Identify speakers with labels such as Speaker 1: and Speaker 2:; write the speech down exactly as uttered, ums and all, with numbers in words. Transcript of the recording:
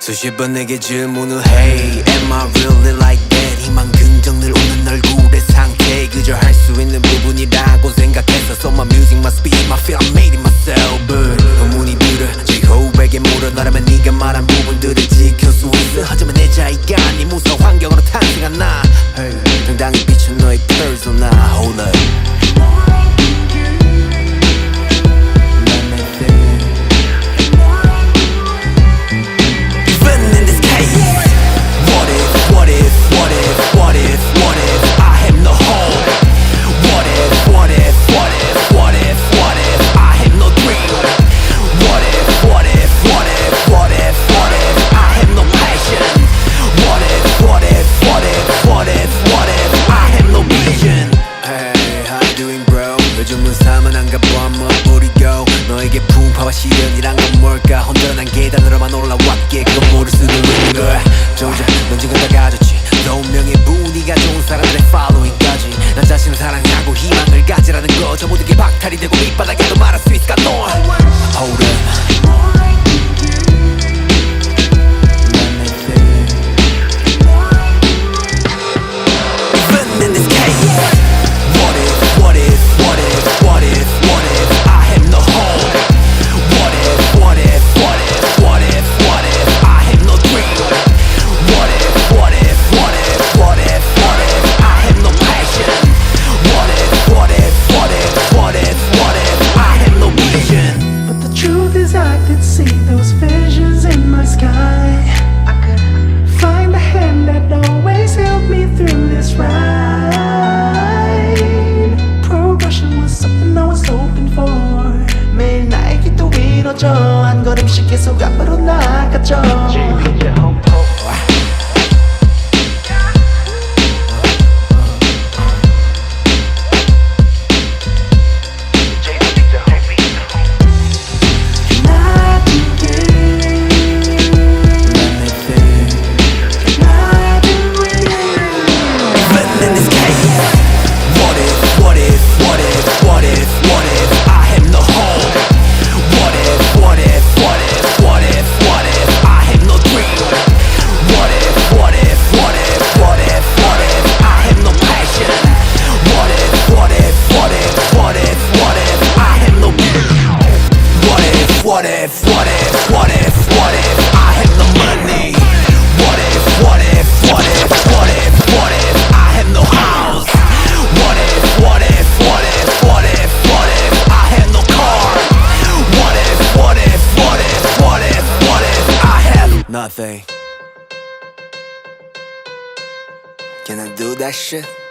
Speaker 1: 수십 번 내게 질문을 해 Am I really like that? 희망 긍정 늘 오는 얼굴의 상태 그저 할 수 있는 부분이라고 생각해서 So my music must be my feel I made it myself But 의문이 들어 제호흡에게 물어 너라면 네가 말한 부분들을 지킬 수 있어 하지만 내 자의가 아닌 무서운 환경으로 탄생한 나 hey. 당당히 비춘 너의 persona Hold up 요즘은 사만한가 봐 한번 뿌리고 너에게 풍파와 시련이란 건 뭘까 혼돈한 계단으로만 올라왔기에 그건 모를 수도 있는 거야 정작 넌 지금 다 가졌지 너 운명의 분위기가 좋은 사람들의 following까지 난 자신을 사랑하고 희망을 가지라는 거 저 모든 게 박탈이 되고 밑바닥에도 말할 수 있을까 너 Hold up
Speaker 2: See those visions in my sky. I could find the hand that always helped me through this ride. Progression was something I was hoping for. 매일 나의 길도 이뤄져 한 걸음씩 계속 앞으로 나아갔죠.
Speaker 1: What if, what if, what if, what if I had no money? What if, what if, what if, what if, what if I had no house? What if, what if, what if, what if, what if I had no car? What if, what if, what if, what if, what if I have nothing? Can I do that shit?